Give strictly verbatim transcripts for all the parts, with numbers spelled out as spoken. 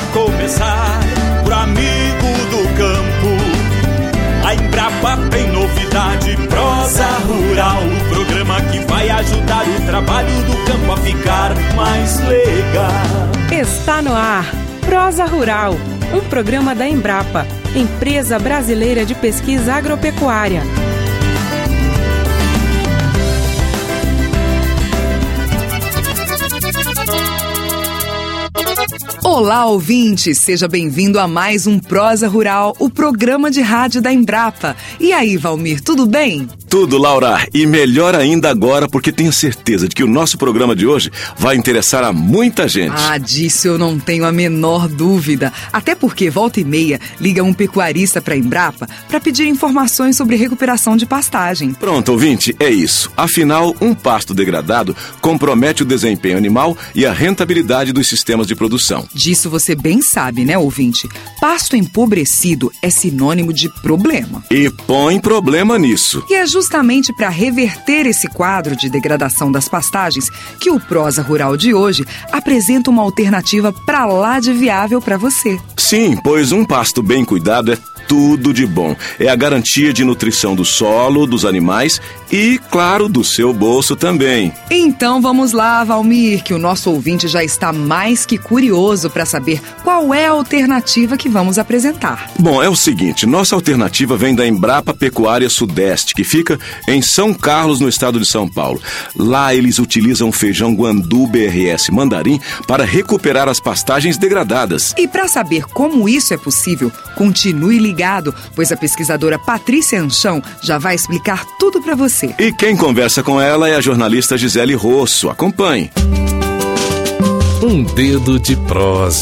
começar, pro amigo do campo. A Embrapa tem novidade, Prosa Rural, o programa que vai ajudar o trabalho do campo a ficar mais legal. Está no ar, Prosa Rural, um programa da Embrapa, Empresa Brasileira de Pesquisa Agropecuária. Olá, ouvinte! Seja bem-vindo a mais um Prosa Rural, o programa de rádio da Embrapa. E aí, Valmir, tudo bem? Tudo, Laura, e melhor ainda agora, porque tenho certeza de que o nosso programa de hoje vai interessar a muita gente. Ah, disso eu não tenho a menor dúvida. Até porque, volta e meia, liga um pecuarista para a Embrapa para pedir informações sobre recuperação de pastagem. Pronto, ouvinte, é isso. Afinal, um pasto degradado compromete o desempenho animal e a rentabilidade dos sistemas de produção. Disso você bem sabe, né, ouvinte? Pasto empobrecido é sinônimo de problema. E põe problema nisso. E é justamente para reverter esse quadro de degradação das pastagens que o Prosa Rural de hoje apresenta uma alternativa para lá de viável para você. Sim, pois um pasto bem cuidado é tudo de bom. É a garantia de nutrição do solo, dos animais e, claro, do seu bolso também. Então vamos lá, Valmir, que o nosso ouvinte já está mais que curioso para saber qual é a alternativa que vamos apresentar. Bom, é o seguinte, nossa alternativa vem da Embrapa Pecuária Sudeste, que fica em São Carlos, no estado de São Paulo. Lá eles utilizam o feijão Guandu B R S Mandarim para recuperar as pastagens degradadas. E para saber como isso é possível, continue ligado, pois a pesquisadora Patrícia Anchão já vai explicar tudo para você. E quem conversa com ela é a jornalista Gisele Rosso. Acompanhe. Um dedo de prosa.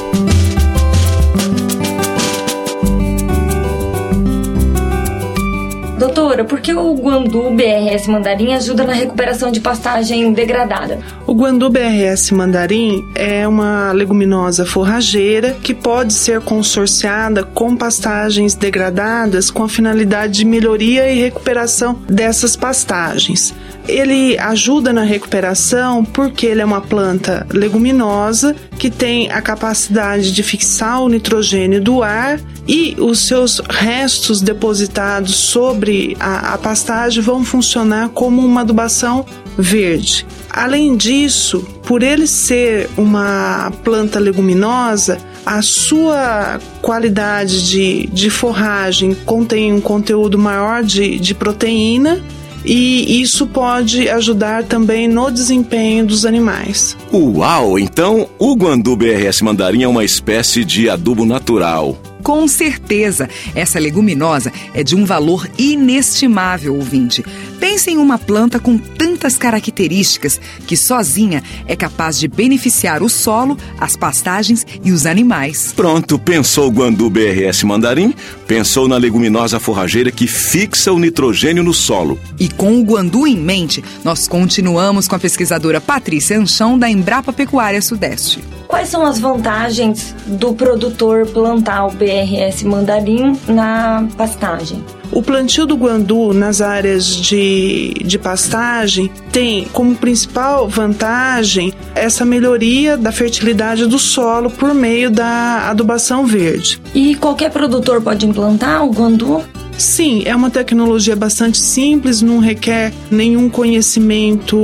Doutora, por que o Guandu B R S Mandarim ajuda na recuperação de pastagem degradada? O Guandu B R S Mandarim é uma leguminosa forrageira que pode ser consorciada com pastagens degradadas com a finalidade de melhoria e recuperação dessas pastagens. Ele ajuda na recuperação porque ele é uma planta leguminosa que tem a capacidade de fixar o nitrogênio do ar e os seus restos depositados sobre a, a pastagem vão funcionar como uma adubação verde. Além disso, por ele ser uma planta leguminosa, a sua qualidade de, de forragem contém um conteúdo maior de, de proteína, e isso pode ajudar também no desempenho dos animais. Uau! Então o Guandu B R S Mandarim é uma espécie de adubo natural. Com certeza, essa leguminosa é de um valor inestimável, ouvinte. Pense em uma planta com tantas características que sozinha é capaz de beneficiar o solo, as pastagens e os animais. Pronto, pensou o Guandu B R S Mandarim, pensou na leguminosa forrageira que fixa o nitrogênio no solo. E com o Guandu em mente, nós continuamos com a pesquisadora Patrícia Anchão da Embrapa Pecuária Sudeste. Quais são as vantagens do produtor plantar o B R S Mandarim na pastagem? O plantio do guandu nas áreas de, de pastagem tem como principal vantagem essa melhoria da fertilidade do solo por meio da adubação verde. E qualquer produtor pode implantar o guandu? Sim, é uma tecnologia bastante simples, não requer nenhum conhecimento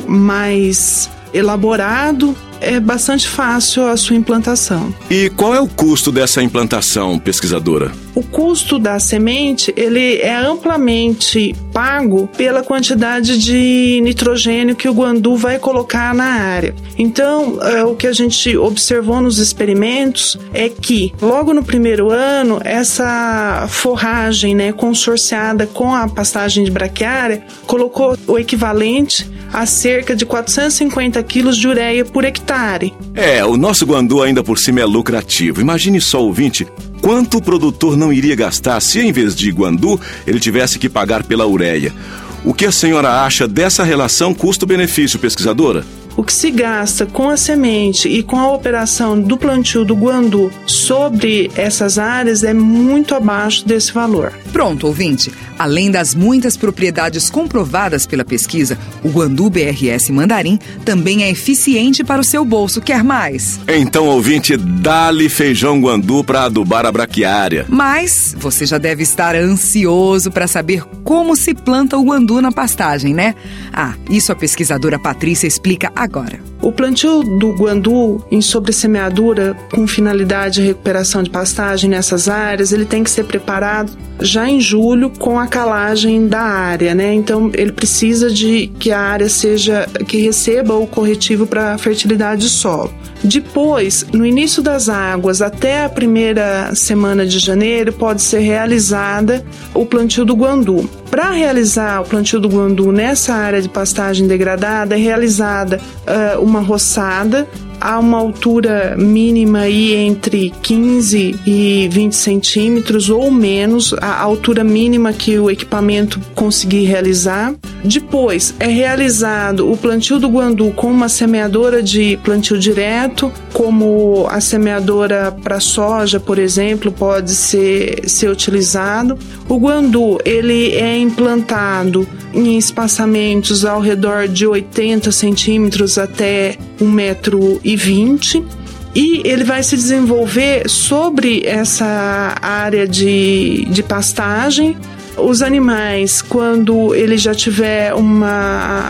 mais elaborado. É bastante fácil a sua implantação. E qual é o custo dessa implantação, pesquisadora? O custo da semente, ele é amplamente pago pela quantidade de nitrogênio que o guandu vai colocar na área. Então, é, o que a gente observou nos experimentos é que, logo no primeiro ano, essa forragem, né, consorciada com a pastagem de braquiária, colocou o equivalente a cerca de quatrocentos e cinquenta quilos de ureia por hectare. É, o nosso guandu ainda por cima é lucrativo. Imagine só, ouvinte, quanto o produtor não iria gastar se, em vez de guandu, ele tivesse que pagar pela ureia. O que a senhora acha dessa relação custo-benefício, pesquisadora? o que se gasta com a semente e com a operação do plantio do guandu sobre essas áreas é muito abaixo desse valor. Pronto, ouvinte. Além das muitas propriedades comprovadas pela pesquisa, o guandu B R S Mandarim também é eficiente para o seu bolso. Quer mais? Então, ouvinte, dá-lhe feijão guandu para adubar a braquiária. Mas você já deve estar ansioso para saber como se planta o guandu na pastagem, né? Ah, isso a pesquisadora Patrícia explica agora. O plantio do guandu em sobressemeadura com finalidade de recuperação de pastagem nessas áreas, ele tem que ser preparado já em julho com a calagem da área, né? Então ele precisa de que a área seja, que receba o corretivo para a fertilidade do solo. Depois, no início das águas, até a primeira semana de janeiro, pode ser realizada o plantio do guandu. Para realizar o plantio do guandu nessa área de pastagem degradada, é realizada uh, uma roçada a uma altura mínima aí entre quinze e vinte centímetros ou menos, a altura mínima que o equipamento conseguir realizar. Depois é realizado o plantio do guandu com uma semeadora de plantio direto, como a semeadora para soja, por exemplo, pode ser, ser utilizado. O guandu ele é implantado em espaçamentos ao redor de oitenta centímetros até um metro e vinte, e ele vai se desenvolver sobre essa área de, de pastagem. Os animais, quando ele já tiver uma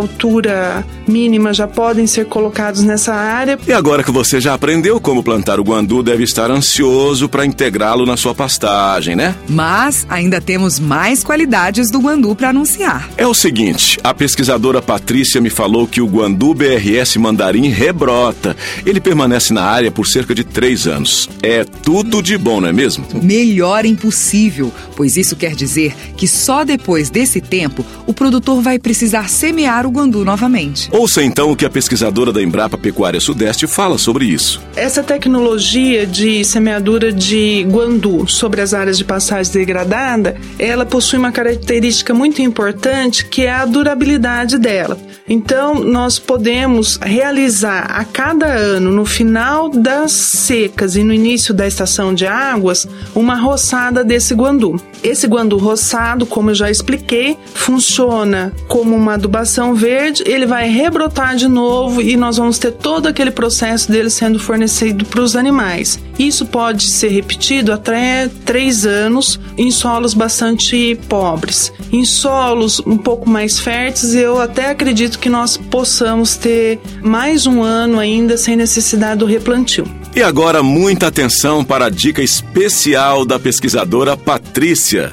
altura mínima, já podem ser colocados nessa área. E agora que você já aprendeu como plantar o guandu, deve estar ansioso para integrá-lo na sua pastagem, né? Mas ainda temos mais qualidades do guandu para anunciar. É o seguinte, a pesquisadora Patrícia me falou que o guandu B R S Mandarim rebrota. Ele permanece na área por cerca de três anos. É tudo de bom, não é mesmo? Melhor impossível, pois isso quer dizer que só depois desse tempo o produtor vai precisar semear o guandu novamente. Ouça então o que a pesquisadora da Embrapa Pecuária Sudeste fala sobre isso. Essa tecnologia de semeadura de guandu sobre as áreas de pastagem degradada, ela possui uma característica muito importante, que é a durabilidade dela. Então, nós podemos realizar a cada ano, no final das secas e no início da estação de águas, uma roçada desse guandu. Esse guandu roçado, como eu já expliquei, funciona como uma adubação verde, ele vai rebrotar de novo e nós vamos ter todo aquele processo dele sendo fornecido para os animais. Isso pode ser repetido até três anos em solos bastante pobres. Em solos um pouco mais férteis, eu até acredito que nós possamos ter mais um ano ainda sem necessidade do replantio. E agora, muita atenção para a dica especial da pesquisadora Patrícia.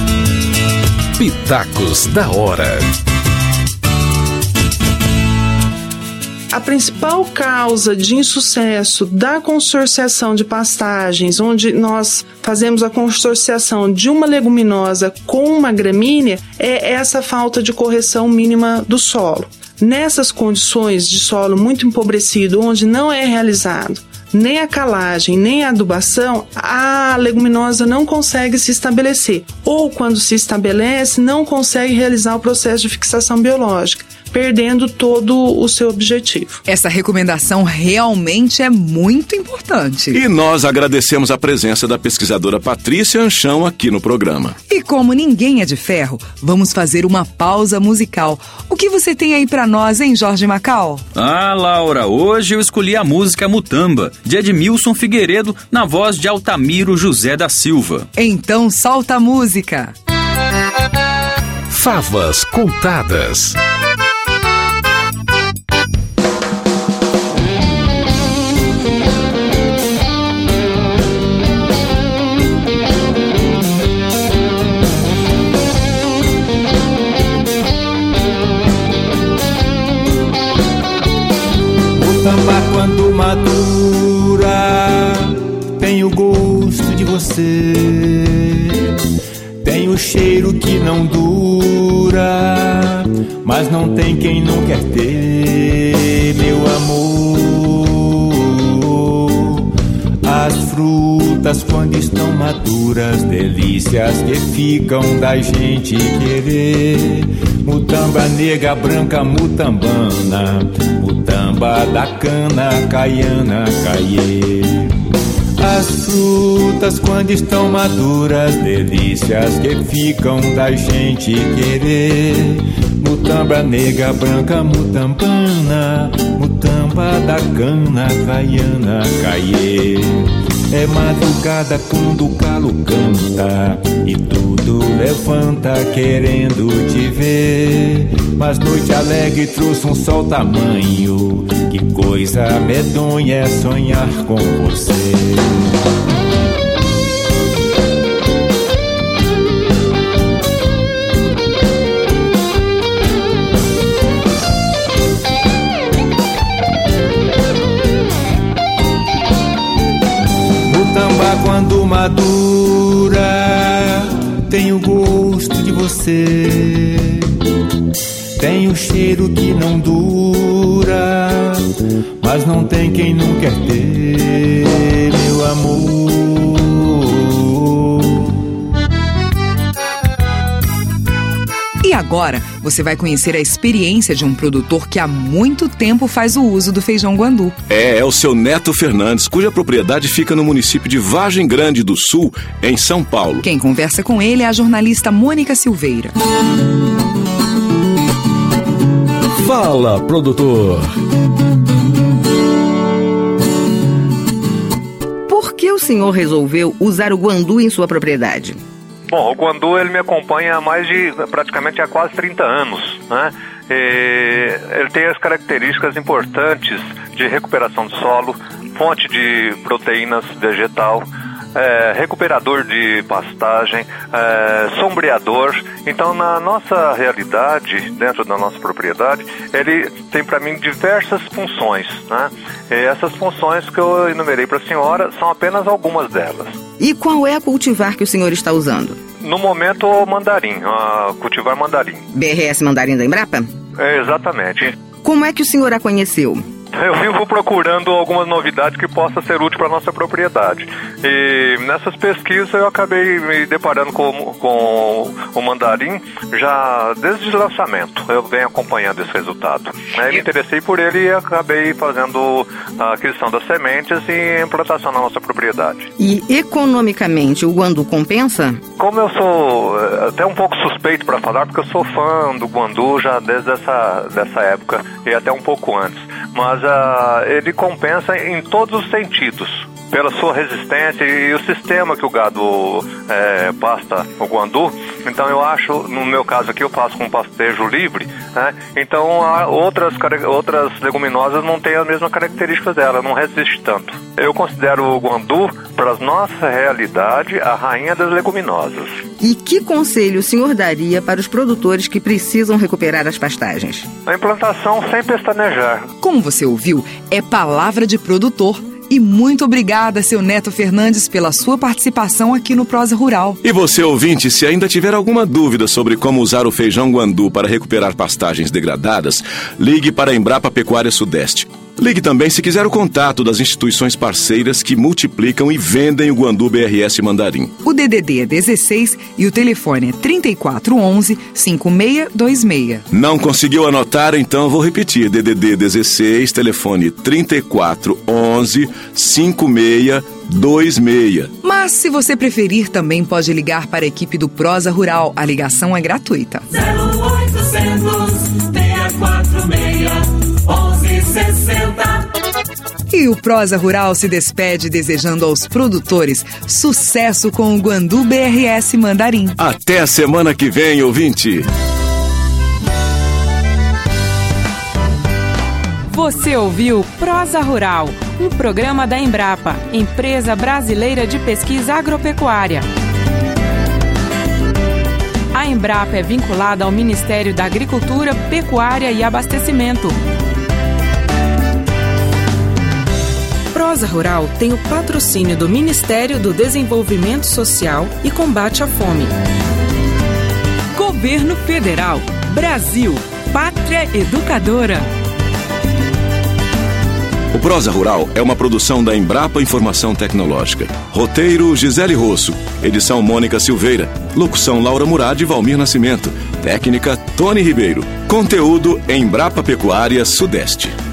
Pitacos da hora. A principal causa de insucesso da consorciação de pastagens, onde nós fazemos a consorciação de uma leguminosa com uma gramínea, é essa falta de correção mínima do solo. Nessas condições de solo muito empobrecido, onde não é realizado nem a calagem, nem a adubação, a leguminosa não consegue se estabelecer. Ou, quando se estabelece, não consegue realizar o processo de fixação biológica, perdendo todo o seu objetivo. Essa recomendação realmente é muito importante. E nós agradecemos a presença da pesquisadora Patrícia Anchão aqui no programa. E como ninguém é de ferro, vamos fazer uma pausa musical. O que você tem aí pra nós, hein, Jorge Macau? Ah, Laura, hoje eu escolhi a música Mutamba, de Edmilson Figueiredo, na voz de Altamiro José da Silva. Então solta a música. Favas contadas. Mutamba, quando madura, tem o gosto de você, tem o cheiro que não dura, mas não tem quem não quer ter, meu amor. As frutas, quando estão maduras, delícias que ficam da gente querer. Mutamba negra, branca, mutambana, mutamba da cana, caiana, caiê. As frutas quando estão maduras, delícias que ficam da gente querer. Mutamba negra, branca, mutambana, mutamba da cana, caiana, caiê. É madrugada quando o galo canta e tudo levanta querendo te ver. Mas noite alegre trouxe um sol tamanho, que coisa medonha é sonhar com você. Quando madura, tem o gosto de você, tem o cheiro que não dura, mas não tem quem não quer ter, meu amor. E agora você vai conhecer a experiência de um produtor que há muito tempo faz o uso do feijão guandu. É, é o seu Neto Fernandes, cuja propriedade fica no município de Vargem Grande do Sul, em São Paulo. Quem conversa com ele é a jornalista Mônica Silveira. Fala, produtor! Por que o senhor resolveu usar o guandu em sua propriedade? Bom, o guandu ele me acompanha há mais de, praticamente há quase trinta anos, né? E ele tem as características importantes de recuperação do solo, fonte de proteínas vegetal, é, recuperador de pastagem, é, sombreador. Então, na nossa realidade, dentro da nossa propriedade, ele tem para mim diversas funções, né? E essas funções que eu enumerei para a senhora são apenas algumas delas. E qual é a cultivar que o senhor está usando? No momento, o mandarim, a cultivar mandarim. B R S Mandarim da Embrapa? É, exatamente. Como é que o senhor a conheceu? Eu vivo procurando algumas novidades que possam ser úteis para a nossa propriedade. E nessas pesquisas eu acabei me deparando com, com o mandarim já desde o lançamento. Eu venho acompanhando esse resultado. Aí me interessei por ele e acabei fazendo a aquisição das sementes e implantação na nossa propriedade. E economicamente o guandu compensa? Como eu sou até um pouco suspeito para falar, porque eu sou fã do guandu já desde essa dessa época e até um pouco antes. Mas uh, ele compensa em todos os sentidos, pela sua resistência e o sistema que o gado é, pasta o guandu. Então eu acho, no meu caso aqui eu faço com pastejo livre, né? Então outras, outras leguminosas não têm a mesma característica dela, não resiste tanto. Eu considero o guandu, para a nossa realidade, a rainha das leguminosas. E que conselho o senhor daria para os produtores que precisam recuperar as pastagens? A implantação sem pestanejar. Como você ouviu, é palavra de produtor. E muito obrigada, seu Neto Fernandes, pela sua participação aqui no Prosa Rural. E você, ouvinte, se ainda tiver alguma dúvida sobre como usar o feijão guandu para recuperar pastagens degradadas, ligue para a Embrapa Pecuária Sudeste. Ligue também se quiser o contato das instituições parceiras que multiplicam e vendem o guandu B R S Mandarim. O D D D é dezesseis e o telefone é trinta e quatro onze, cinquenta e seis vinte e seis. Não conseguiu anotar? Então vou repetir. D D D dezesseis, telefone trinta e quatro onze, cinquenta e seis vinte e seis. Mas se você preferir, também pode ligar para a equipe do Prosa Rural. A ligação é gratuita. zero oitocentos, seis quatro seis, onze sessenta. E o Prosa Rural se despede desejando aos produtores sucesso com o guandu B R S Mandarim. Até a semana que vem, ouvinte! Você ouviu Prosa Rural, um programa da Embrapa, Empresa Brasileira de Pesquisa Agropecuária. A Embrapa é vinculada ao Ministério da Agricultura, Pecuária e Abastecimento. Prosa Rural tem o patrocínio do Ministério do Desenvolvimento Social e Combate à Fome. Governo Federal, Brasil, Pátria Educadora. O Prosa Rural é uma produção da Embrapa Informação Tecnológica. Roteiro Gisele Rosso. Edição Mônica Silveira. Locução Laura Murad e Valmir Nascimento. Técnica Tony Ribeiro. Conteúdo Embrapa Pecuária Sudeste.